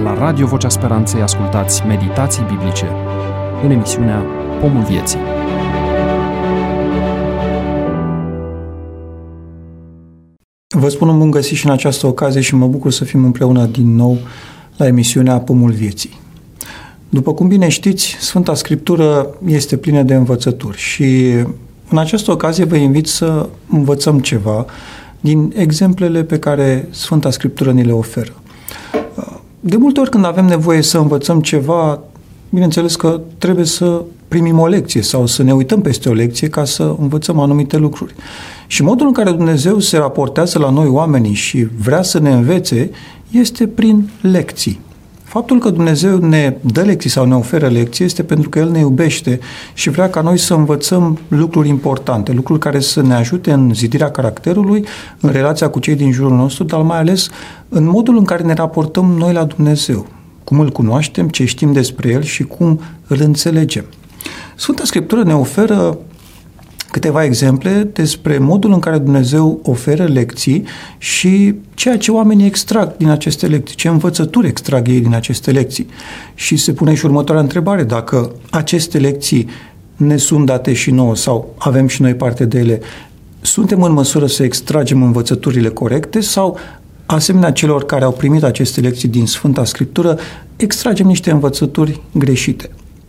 La Radio Vocea Speranței ascultați Meditații Biblice în emisiunea Pomul Vieții. Vă spun un bun găsit și în această ocazie și mă bucur să fim împreună din nou la emisiunea Pomul Vieții. După cum bine știți, Sfânta Scriptură este plină de învățături și în această ocazie vă invit să învățăm ceva din exemplele pe care Sfânta Scriptură ni le oferă. De multe ori când avem nevoie să învățăm ceva, bineînțeles că trebuie să primim o lecție sau să ne uităm peste o lecție ca să învățăm anumite lucruri. Și modul în care Dumnezeu se raportează la noi oamenii și vrea să ne învețe este prin lecții. Faptul că Dumnezeu ne dă lecții sau ne oferă lecții este pentru că El ne iubește și vrea ca noi să învățăm lucruri importante, lucruri care să ne ajute în zidirea caracterului, în relația cu cei din jurul nostru, dar mai ales în modul în care ne raportăm noi la Dumnezeu, cum Îl cunoaștem, ce știm despre El și cum Îl înțelegem. Sfânta Scriptură ne oferă câteva exemple despre modul în care Dumnezeu oferă lecții și ceea ce oamenii extrag din aceste lecții, ce învățături extrag ei din aceste lecții. Și se pune și următoarea întrebare, dacă aceste lecții ne sunt date și nouă sau avem și noi parte de ele, suntem în măsură să extragem învățăturile corecte sau, asemenea celor care au primit aceste lecții din Sfânta Scriptură, extragem niște învățături greșite?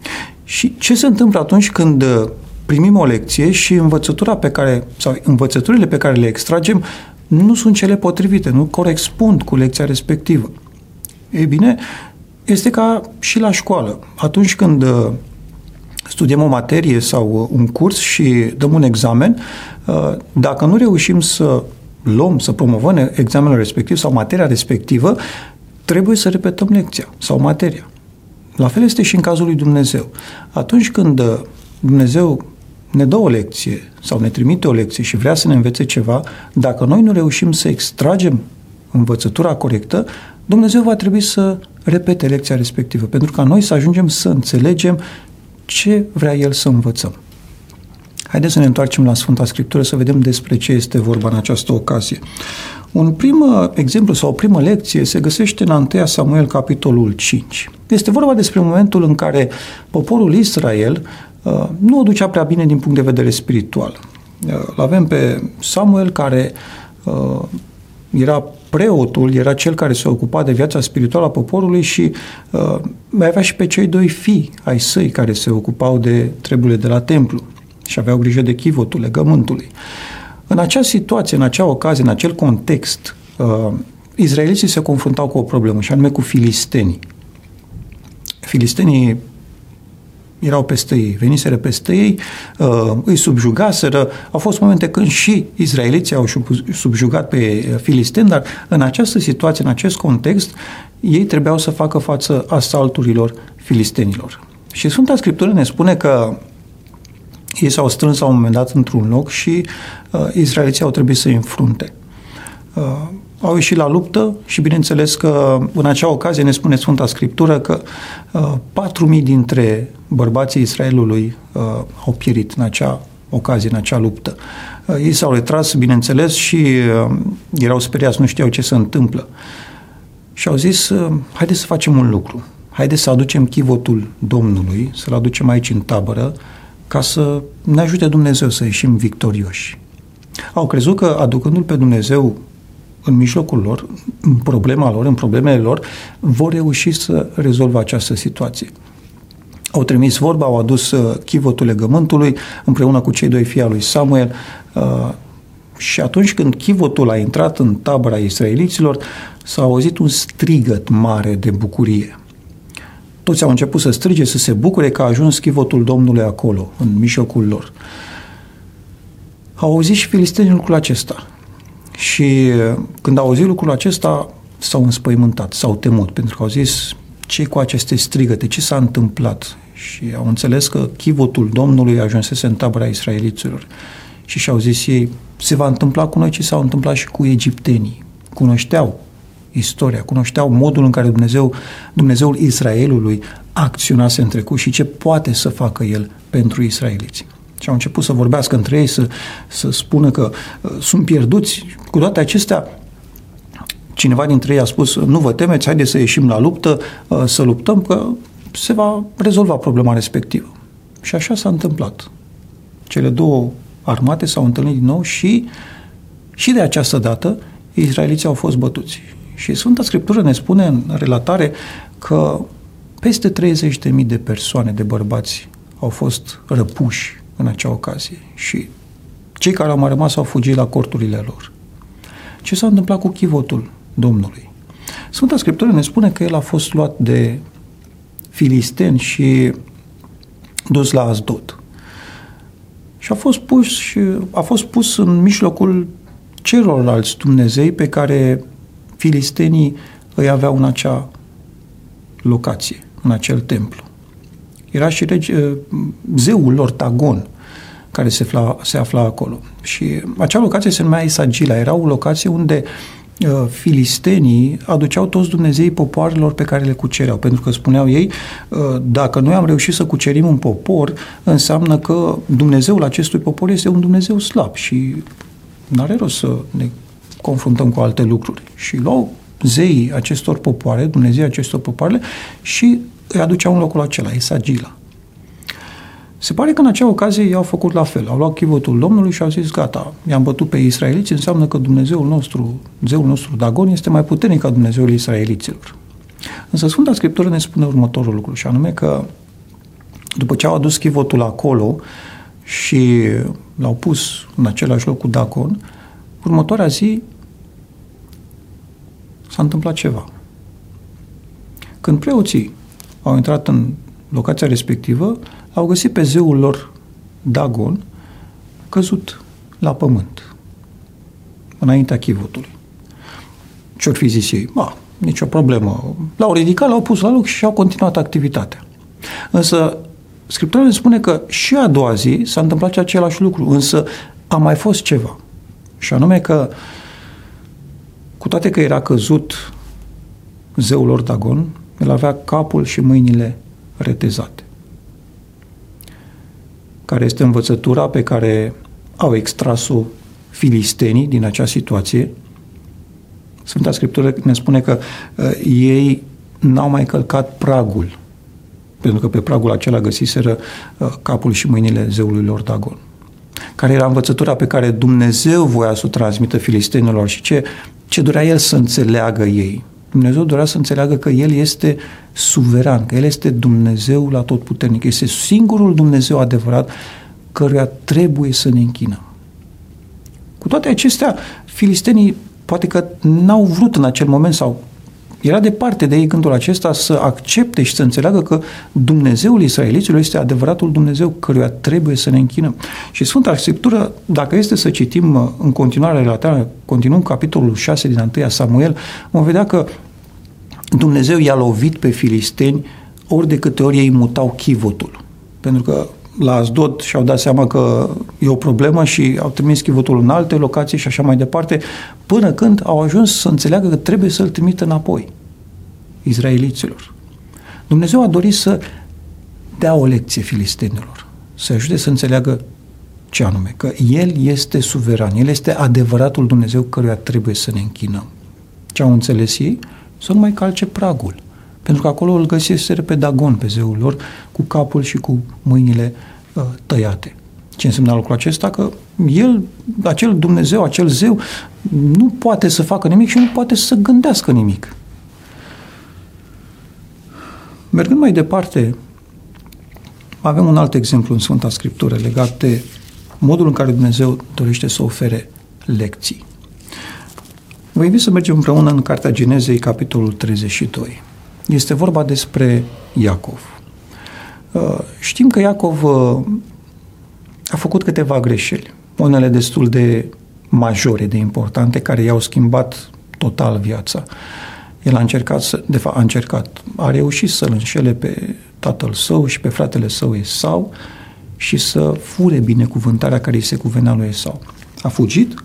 Și ce se întâmplă atunci când primim o lecție și învățăturile pe care le extragem nu sunt cele potrivite, nu corespund cu lecția respectivă? Ei bine, este ca și la școală. Atunci când studiem o materie sau un curs și dăm un examen, dacă nu reușim să promovăm examenul respectiv sau materia respectivă, trebuie să repetăm lecția sau materia. La fel este și în cazul lui Dumnezeu. Atunci când Dumnezeu ne dă o lecție sau ne trimite o lecție și vrea să ne învețe ceva, dacă noi nu reușim să extragem învățătura corectă, Dumnezeu va trebui să repete lecția respectivă, pentru ca noi să ajungem să înțelegem ce vrea El să învățăm. Haideți să ne întoarcem la Sfânta Scriptură să vedem despre ce este vorba în această ocazie. Un prim exemplu sau o primă lecție se găsește în 1 Samuel, capitolul 5. Este vorba despre momentul în care poporul Israel nu o ducea prea bine din punct de vedere spiritual. L-avem pe Samuel, care era preotul, era cel care se ocupa de viața spirituală a poporului și mai avea și pe cei doi fii ai săi care se ocupau de treburile de la templu și aveau grijă de chivotul legământului. În acea situație, în acea ocazie, în acel context, izraeliții se confruntau cu o problemă, și anume cu filistenii. Filistenii erau peste ei, veniseră peste ei, îi subjugaseră. Au fost momente când și izraeliții au subjugat pe filisteni, dar în această situație, în acest context, ei trebuiau să facă față asalturilor filistenilor. Și Sfânta Scriptură ne spune că ei s-au strâns la un moment dat într-un loc și izraeliții au trebuit să-i înfrunte. Au ieșit la luptă și bineînțeles că în acea ocazie ne spune Sfânta Scriptură că 4.000 dintre bărbații Israelului au pierit în acea ocazie, în acea luptă. Ei s-au retras, bineînțeles, și erau speriați, nu știau ce se întâmplă. Și au zis, haideți să facem un lucru, haideți să aducem chivotul Domnului, să-l aducem aici în tabără, ca să ne ajute Dumnezeu să ieșim victorioși. Au crezut că aducându-L pe Dumnezeu în mijlocul lor, în problema lor, în problemele lor, vor reuși să rezolve această situație. Au trimis vorba, au adus chivotul legământului împreună cu cei doi fii al lui Samuel și atunci când chivotul a intrat în tabăra israeliților, s-a auzit un strigăt mare de bucurie. Toți au început să strige, să se bucure că a ajuns chivotul Domnului acolo, în mijlocul lor. Au auzit și filistenii lucrul acesta. Și când au auzit lucrul acesta, s-au înspăimântat, s-au temut, pentru că au zis, ce cu aceste strigăte, ce s-a întâmplat? Și au înțeles că chivotul Domnului ajunsese în tabăra israeliților. Și și-au zis ei, se va întâmpla cu noi ce s-a întâmplat și cu egiptenii. Cunoșteau istoria, cunoșteau modul în care Dumnezeul Israelului acționase în trecut și ce poate să facă El pentru israeliți. Și au început să vorbească între ei, să spună că sunt pierduți. Cu toate acestea, cineva dintre ei a spus, nu vă temeți, haideți să ieșim la luptă, să luptăm, că se va rezolva problema respectivă. Și așa s-a întâmplat. Cele două armate s-au întâlnit din nou și de această dată israeliții au fost bătuți. Și Sfânta Scriptură ne spune în relatare că peste 30.000 de persoane, de bărbați, au fost răpuși în acea ocazie și cei care au mai rămas au fugit la corturile lor. Ce s-a întâmplat cu chivotul Domnului? Sfânta Scriptură ne spune că el a fost luat de filisteni și dus la Asdod. Și a fost pus în mijlocul celorlalți Dumnezei pe care filistenii îi aveau în acea locație, în acel templu. Era și zeul lor Dagon, care se afla acolo. Și acea locație se numea Esagila. Era o locație unde filistenii aduceau toți dumnezeii popoarelor pe care le cucereau, pentru că spuneau ei, dacă noi am reușit să cucerim un popor, înseamnă că Dumnezeul acestui popor este un Dumnezeu slab și n-are rost să ne confruntăm cu alte lucruri. Și luau zeii acestor popoare, Dumnezeii acestor popoare, și îi aduceau în locul acela, Esagila. Se pare că în acea ocazie ei au făcut la fel. Au luat chivotul Domnului și au zis, gata, i-am bătut pe israeliți, înseamnă că Dumnezeul nostru, zeul nostru Dagon, este mai puternic ca Dumnezeul israeliților. Însă Sfânta Scriptură ne spune următorul lucru, și anume că după ce au adus chivotul acolo și l-au pus în același loc cu Dagon, următoarea zi s-a întâmplat ceva. Când preoții au intrat în locația respectivă, au găsit pe zeul lor Dagon căzut la pământ înaintea chivotului. Ce-or fi zis ei? Nicio problemă. L-au ridicat, l-au pus la loc și au continuat activitatea. Însă Scriptura ne spune că și a doua zi s-a întâmplat același lucru, însă a mai fost ceva. Și anume că, cu toate că era căzut zeul lor Dagon, el avea capul și mâinile retezate. Care este învățătura pe care au extras-o filistenii din acea situație. Sfânta Scriptură ne spune că ei n-au mai călcat pragul, pentru că pe pragul acela găsiseră capul și mâinile zeului lor Dagon. Care era învățătura pe care Dumnezeu voia să o transmită filistenilor și ce dorea El să înțeleagă ei. Dumnezeu dorea să înțeleagă că El este suveran, că El este Dumnezeul atotputernic, este singurul Dumnezeu adevărat căruia trebuie să ne închinăm. Cu toate acestea, filistenii poate că n-au vrut în acel moment sau era departe de ei gândul acesta să accepte și să înțeleagă că Dumnezeul israeliților este adevăratul Dumnezeu căruia trebuie să ne închinăm. Și Sfânta Scriptură, dacă este să citim în continuare relatarea, continuăm capitolul 6 din 1 Samuel, vom vedea că Dumnezeu i-a lovit pe filisteni ori de câte ori ei mutau chivotul. Pentru că la Asdod și-au dat seama că e o problemă și au trimis chivotul în alte locații și așa mai departe, până când au ajuns să înțeleagă că trebuie să-l trimită înapoi izraeliților. Dumnezeu a dorit să dea o lecție filistenilor, să ajute să înțeleagă ce anume, că El este suveran, El este adevăratul Dumnezeu căruia trebuie să ne închinăm. Ce au înțeles ei? Să nu mai calce pragul. Pentru că acolo îl găseseră pe Dagon, pe zeul lor, cu capul și cu mâinile tăiate. Ce înseamnă lucrul acesta? Că el, acel Dumnezeu, acel zeu, nu poate să facă nimic și nu poate să gândească nimic. Mergând mai departe, avem un alt exemplu în Sfânta Scriptură legat de modul în care Dumnezeu dorește să ofere lecții. Vă invit să mergem împreună în Cartea Genezei, capitolul 32. Este vorba despre Iacov. Știm că Iacov a făcut câteva greșeli, unele destul de majore, de importante, care i-au schimbat total viața. El a reușit să-l înșele pe tatăl său și pe fratele său Esau și să fure binecuvântarea care îi se cuvenea lui Esau. A fugit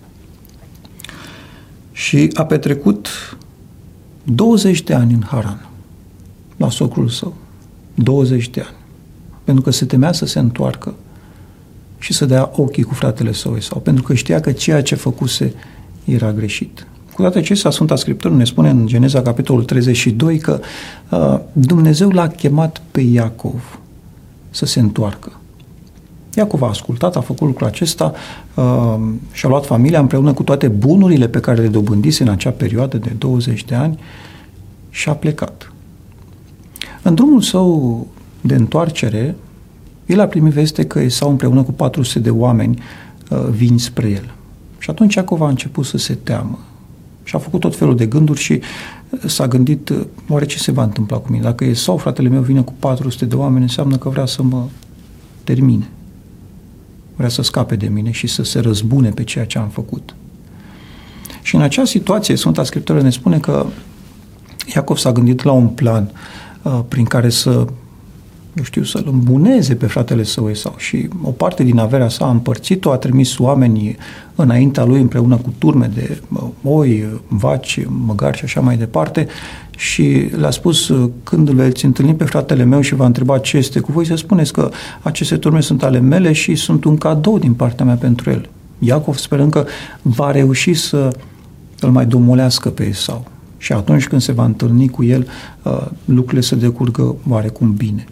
și a petrecut 20 de ani în Haran, la socrul său. 20 de ani. Pentru că se temea să se întoarcă și să dea ochii cu fratele său Esau, pentru că știa că ceea ce făcuse era greșit. Cu toate acestea, Sfânta Scriptură ne spune în Geneza, capitolul 32, că Dumnezeu l-a chemat pe Iacov să se întoarcă. Iacov a ascultat, a făcut lucrul acesta, și-a luat familia împreună cu toate bunurile pe care le dobândise în acea perioadă de 20 de ani și a plecat. În drumul său de întoarcere, el a primit veste că Esau împreună cu 400 de oameni vin spre el. Și atunci Iacov a început să se teamă și a făcut tot felul de gânduri și s-a gândit, oare ce se va întâmpla cu mine? Dacă Esau, fratele meu, vine cu 400 de oameni, înseamnă că vrea să mă termine. Vrea să scape de mine și să se răzbune pe ceea ce am făcut. Și în acea situație, Sfânta Scriptură ne spune că Iacov s-a gândit la un plan prin care să să-l îmbuneze pe fratele său Esau și o parte din averea sa a împărțit-o, a trimis oamenii înaintea lui împreună cu turme de oi, vaci, măgari și așa mai departe și le-a spus, când îl veți întâlni pe fratele meu și va întreba ce este cu voi, să spuneți că aceste turme sunt ale mele și sunt un cadou din partea mea pentru el. Iacov sperând că va reuși să îl mai domolească pe Esau și atunci când se va întâlni cu el, lucrurile să decurgă oarecum bine.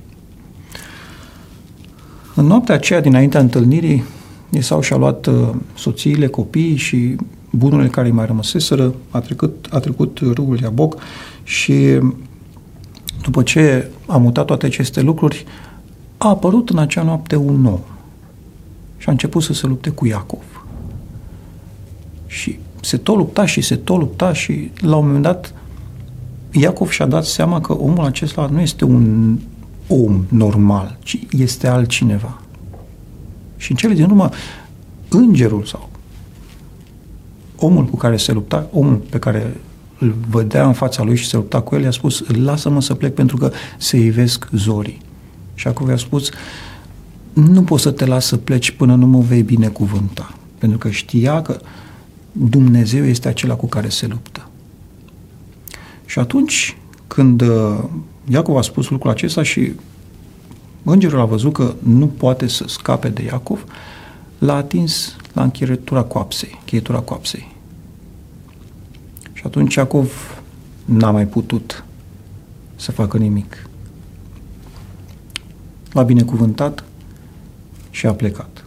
În noaptea aceea, dinaintea întâlnirii, Esau și-a luat soțiile, copiii și bunurile care îi mai rămăseseră, a trecut râul Iaboc și după ce a mutat toate aceste lucruri, a apărut în acea noapte un om și a început să se lupte cu Iacov. Și se tot lupta și la un moment dat Iacov și-a dat seama că omul acesta nu este un om normal, ci este altcineva. Și în cele din urmă, îngerul sau omul cu care se lupta, omul pe care îl vedea în fața lui și se lupta cu el, i-a spus, lasă-mă să plec pentru că se ivesc zorii. Și acum i-a spus, nu poți să te las să pleci până nu mă vei binecuvânta. Pentru că știa că Dumnezeu este acela cu care se luptă. Și atunci, când Iacov a spus lucrul acesta și îngerul a văzut că nu poate să scape de Iacov, l-a atins la încheietura coapsei. Și atunci Iacov n-a mai putut să facă nimic. L-a binecuvântat și a plecat.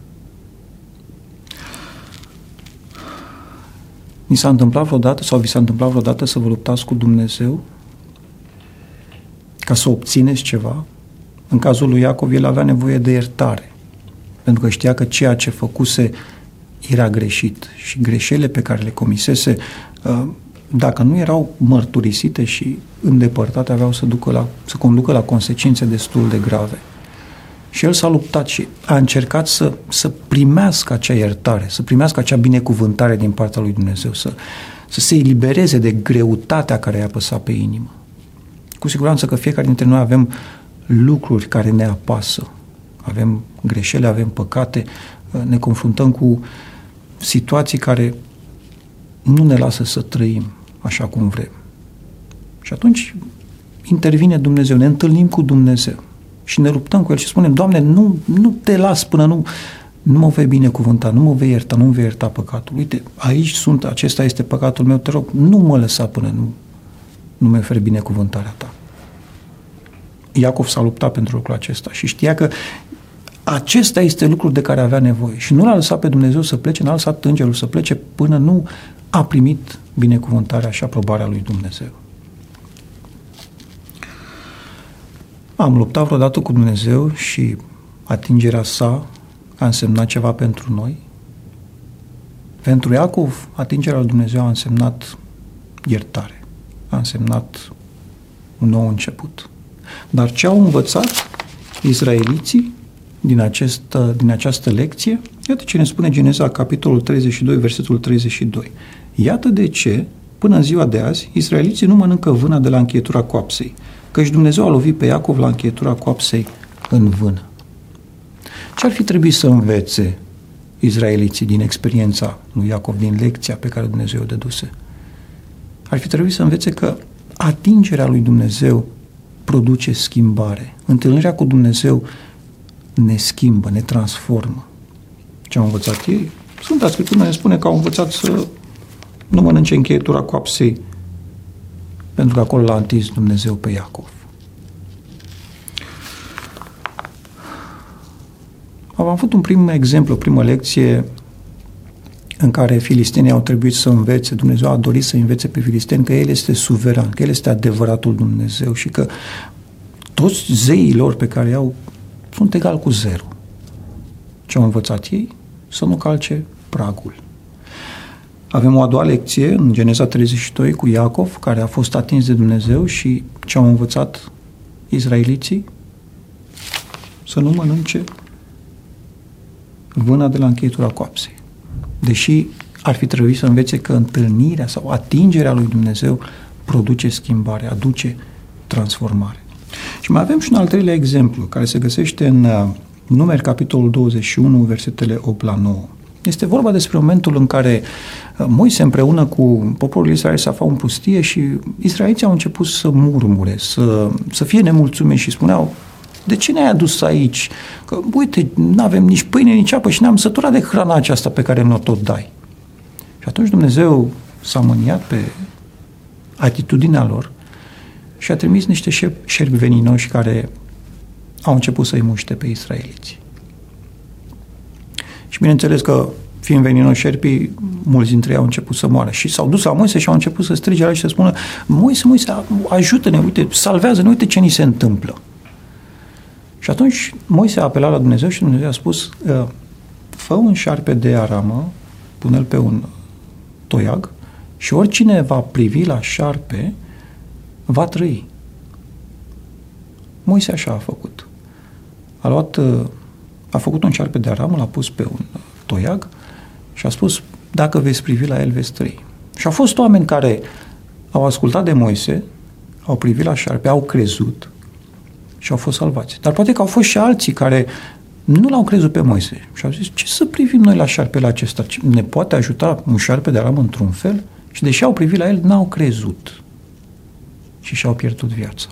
Ni s-a întâmplat vreodată sau vi s-a întâmplat vreodată să vă luptați cu Dumnezeu ca să obțineți ceva? În cazul lui Iacov, el avea nevoie de iertare, pentru că știa că ceea ce făcuse era greșit și greșelile pe care le comisese, dacă nu erau mărturisite și îndepărtate, aveau să conducă la consecințe destul de grave. Și el s-a luptat și a încercat să primească acea iertare, să primească acea binecuvântare din partea lui Dumnezeu, să se elibereze de greutatea care i-a apăsat pe inimă. Cu siguranță că fiecare dintre noi avem lucruri care ne apasă. Avem greșeli, avem păcate, ne confruntăm cu situații care nu ne lasă să trăim așa cum vrem. Și atunci intervine Dumnezeu, ne întâlnim cu Dumnezeu și ne luptăm cu El și spunem, Doamne, nu te las până nu mă vei binecuvânta, nu mă vei ierta, nu vei ierta păcatul. Uite, aici acesta este păcatul meu, te rog, nu mă lăsa până nu mi oferi binecuvântarea ta. Iacov s-a luptat pentru lucrul acesta și știa că acesta este lucrul de care avea nevoie și nu l-a lăsat pe Dumnezeu să plece, n-a lăsat îngerul să plece până nu a primit binecuvântarea și aprobarea lui Dumnezeu. Am luptat vreodată cu Dumnezeu și atingerea sa a însemnat ceva pentru noi? Pentru Iacov, atingerea lui Dumnezeu a însemnat iertare, a însemnat un nou început. Dar ce au învățat izraeliții din această lecție? Iată ce ne spune Geneza, capitolul 32, versetul 32. Iată de ce, până în ziua de azi, izraeliții nu mănâncă vâna de la încheietura coapsei, căci Dumnezeu a lovit pe Iacov la încheietura coapsei în vână. Ce ar fi trebuit să învețe izraeliții din experiența lui Iacov, din lecția pe care Dumnezeu o dăduse? Ar fi trebuit să învețe că atingerea lui Dumnezeu produce schimbare. Întâlnirea cu Dumnezeu ne schimbă, ne transformă. Ce au învățat ei? Sfânta Scriptură ne spune că au învățat să nu mănânce încheietura coapsei, pentru că acolo l-a întins Dumnezeu pe Iacov. Am avut un prim exemplu, o primă lecție în care filistenii au trebuit să învețe, Dumnezeu a dorit să învețe pe filisteni că El este suveran, că El este adevăratul Dumnezeu și că toți zeii lor pe care i-au sunt egal cu zero. Ce au învățat ei? Să nu calce pragul. Avem o a doua lecție în Geneza 32 cu Iacov, care a fost atins de Dumnezeu și ce au învățat izraeliții? Să nu mănânce vâna de la încheietura coapsei. Deși ar fi trebuit să învețe că întâlnirea sau atingerea lui Dumnezeu produce schimbare, aduce transformare. Și mai avem și un al treilea exemplu, care se găsește în Numeri, capitolul 21, versetele 8 la 9. Este vorba despre momentul în care Moise împreună cu poporul Israel se aflau în pustie și israeliții au început să murmure, să fie nemulțumiți și spuneau: de ce ne-ai adus aici? Că, uite, nu avem nici pâine, nici apă și ne-am săturat de hrana aceasta pe care ne-o tot dai. Și atunci Dumnezeu s-a mâniat pe atitudinea lor și a trimis niște șerpi veninoși care au început să-i muște pe israeliți. Și bineînțeles că, fiind veninoși șerpii, mulți dintre ei au început să moară. Și s-au dus la Moise și au început să strige la el și să spună: Moise, ajută-ne, uite, salvează-ne, uite ce ni se întâmplă. Și atunci Moise a apelat la Dumnezeu și Dumnezeu a spus: fă un șarpe de aramă, pune-l pe un toiag și oricine va privi la șarpe va trăi. Moise așa a făcut. A făcut un șarpe de aramă, l-a pus pe un toiag și a spus: dacă veți privi la el, veți trăi. Și au fost oameni care au ascultat de Moise, au privit la șarpe, au crezut și au fost salvați. Dar poate că au fost și alții care nu l-au crezut pe Moise și au zis: ce să privim noi la șarpele acesta? Ne poate ajuta un șarpe de aramă într-un fel? Și deși au privit la el, n-au crezut și și-au pierdut viața.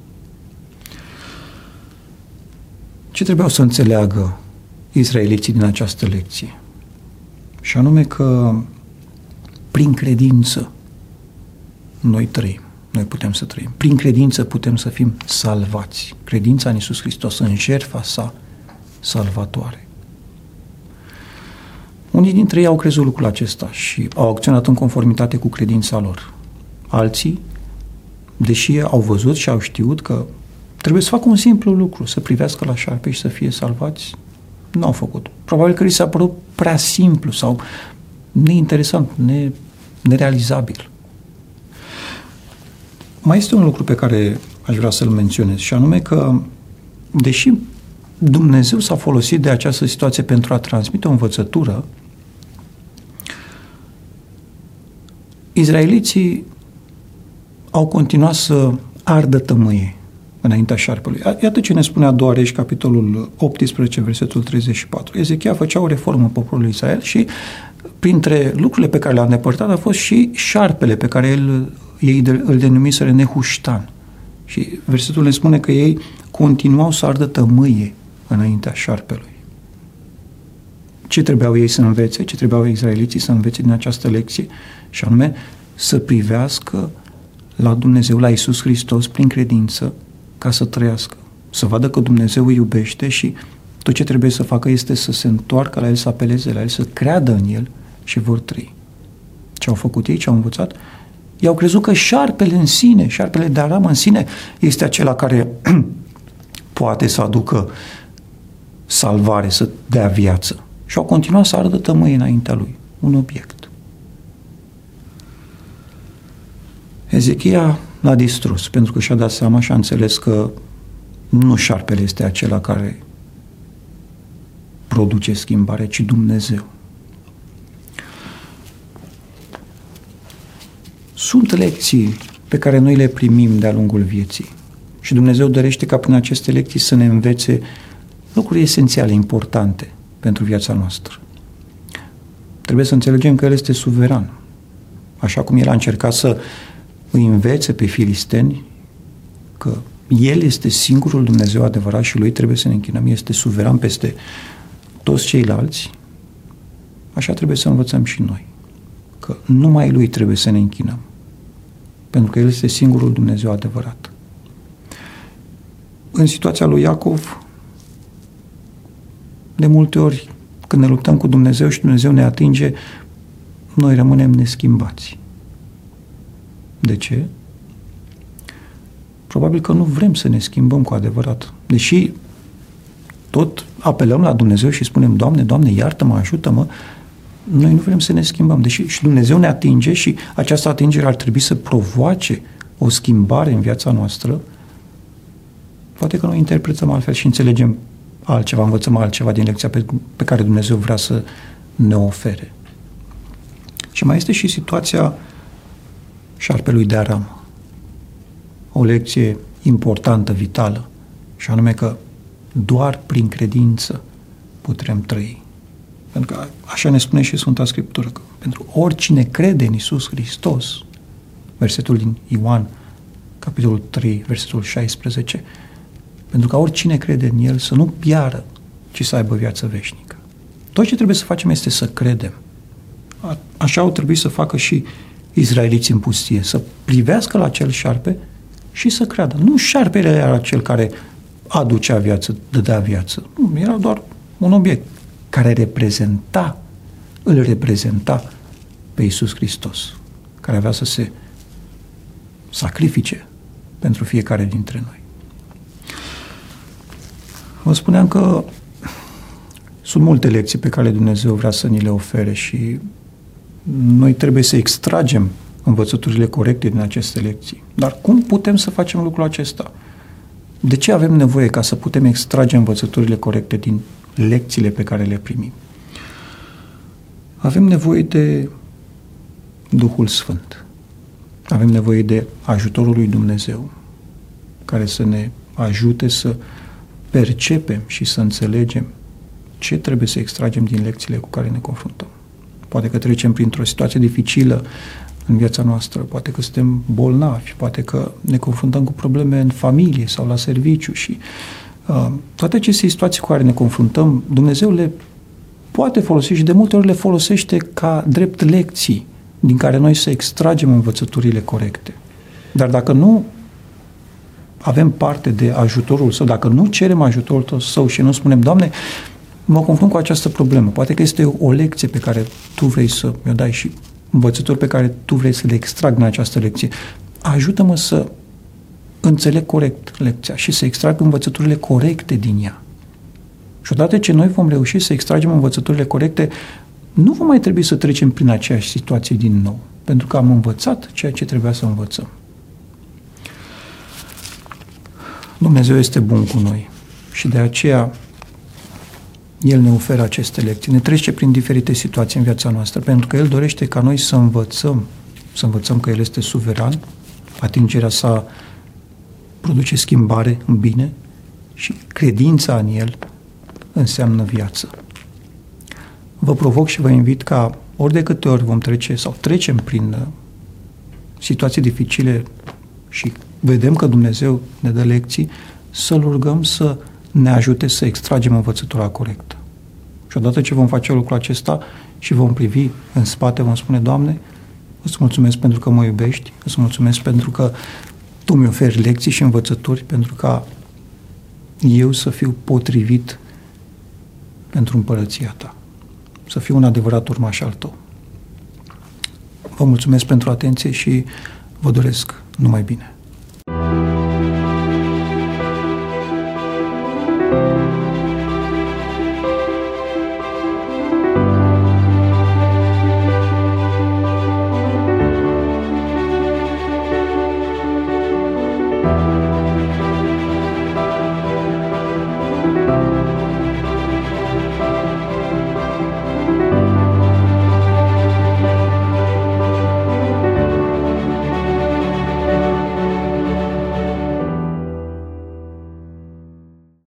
Ce trebuiau să înțeleagă israeliții din această lecție? Și anume că prin credință noi trăim. Noi putem să trăim. Prin credință putem să fim salvați. Credința în Iisus Hristos, în jertfa sa salvatoare. Unii dintre ei au crezut lucrul acesta și au acționat în conformitate cu credința lor. Alții, deși au văzut și au știut că trebuie să facă un simplu lucru, să privească la șarpe și să fie salvați, nu au făcut. Probabil că li s-a părut prea simplu sau neinteresant, nerealizabil. Mai este un lucru pe care aș vrea să-l menționez și anume că, deși Dumnezeu s-a folosit de această situație pentru a transmite o învățătură, izraeliții au continuat să ardă tămâie înaintea șarpelui. Iată ce ne spune a doua Regi, capitolul 18, versetul 34. Ezechia făcea o reformă poporului Israel și printre lucrurile pe care le-a îndepărtat a fost și șarpele pe care ei îl denumiseră Nehuștan. Și versetul ne spune că ei continuau să ardă tămâie înaintea șarpelui. Ce trebuiau ei să învețe? Ce trebuiau izraeliții să învețe din această lecție? Și anume să privească la Dumnezeu, la Iisus Hristos prin credință, ca să trăiască. Să vadă că Dumnezeu îi iubește și tot ce trebuie să facă este să se întoarcă la El, să apeleze la El, să creadă în El și vor trăi. Ce au făcut ei? Ce au învățat? Ei au crezut că șarpele în sine, șarpele de aramă în sine, este acela care poate să aducă salvare, să dea viață. Și au continuat să ardă tămâie înaintea lui, un obiect. Ezechia l-a distrus, pentru că și-a dat seama și a înțeles că nu șarpele este acela care produce schimbare, ci Dumnezeu. Sunt lecții pe care noi le primim de-a lungul vieții și Dumnezeu dorește ca prin aceste lecții să ne învețe lucruri esențiale, importante pentru viața noastră. Trebuie să înțelegem că El este suveran. Așa cum El a încercat să îi învețe pe filisteni că El este singurul Dumnezeu adevărat și Lui trebuie să ne închinăm, este suveran peste toți ceilalți, așa trebuie să învățăm și noi. că numai Lui trebuie să ne închinăm, pentru că El este singurul Dumnezeu adevărat. În situația lui Iacov, de multe ori, când ne luptăm cu Dumnezeu și Dumnezeu ne atinge, noi rămânem neschimbați. De ce? Probabil că nu vrem să ne schimbăm cu adevărat. Deși tot apelăm la Dumnezeu și spunem, Doamne, Doamne, iartă-mă, ajută-mă, noi nu vrem să ne schimbăm. Deși și Dumnezeu ne atinge și această atingere ar trebui să provoace o schimbare în viața noastră, poate că noi interpretăm altfel și înțelegem altceva, învățăm altceva din lecția pe care Dumnezeu vrea să ne ofere. Și mai este și situația șarpelui de Aram. O lecție importantă, vitală, și anume că doar prin credință putem trăi. Pentru că așa ne spune și Sfânta Scriptură, că pentru oricine crede în Iisus Hristos, versetul din Ioan, capitolul 3, versetul 16, pentru că oricine crede în El să nu piară, ci să aibă viață veșnică. Tot ce trebuie să facem este să credem. Așa au trebuit să facă și izraeliții în pustie, să privească la acel șarpe și să creadă. Nu șarpele era cel care aducea viață, dădea viață. Nu, era doar un obiect care îl reprezenta pe Iisus Hristos, care avea să se sacrifice pentru fiecare dintre noi. Vă spuneam că sunt multe lecții pe care Dumnezeu vrea să ni le ofere și noi trebuie să extragem învățăturile corecte din aceste lecții. Dar cum putem să facem lucrul acesta? De ce avem nevoie ca să putem extrage învățăturile corecte din lecțiile pe care le primim? Avem nevoie de Duhul Sfânt. Avem nevoie de ajutorul lui Dumnezeu, care să ne ajute să percepem și să înțelegem ce trebuie să extragem din lecțiile cu care ne confruntăm. Poate că trecem printr-o situație dificilă în viața noastră, poate că suntem bolnavi, poate că ne confruntăm cu probleme în familie sau la serviciu și toate aceste situații cu care ne confruntăm, Dumnezeu le poate folosi și de multe ori le folosește ca drept lecții din care noi să extragem învățăturile corecte. Dar dacă nu avem parte de ajutorul Său, dacă nu cerem ajutorul Său și nu spunem, Doamne, mă confrunt cu această problemă, poate că este o lecție pe care Tu vrei să mi-o dai și învățători pe care Tu vrei să le extrag din această lecție, ajută-mă să înțeleg corect lecția și să extrag învățăturile corecte din ea. Și odată ce noi vom reuși să extragem învățăturile corecte, nu vom mai trebui să trecem prin aceeași situație din nou, pentru că am învățat ceea ce trebuia să învățăm. Dumnezeu este bun cu noi și de aceea El ne oferă aceste lecții, ne trece prin diferite situații în viața noastră, pentru că El dorește ca noi să învățăm că El este suveran, atingerea Sa produce schimbare în bine și credința în El înseamnă viață. Vă provoc și vă invit ca ori de câte ori vom trece sau trecem prin situații dificile și vedem că Dumnezeu ne dă lecții, să-L rugăm să ne ajute să extragem învățătura corectă. Și odată ce vom face lucrul acesta și vom privi în spate, vom spune, Doamne, îți mulțumesc pentru că mă iubești, îți mulțumesc pentru că Tu mi oferi lecții și învățături pentru ca eu să fiu potrivit pentru împărăția Ta, să fiu un adevărat urmaș al Tău. Vă mulțumesc pentru atenție și vă doresc numai bine.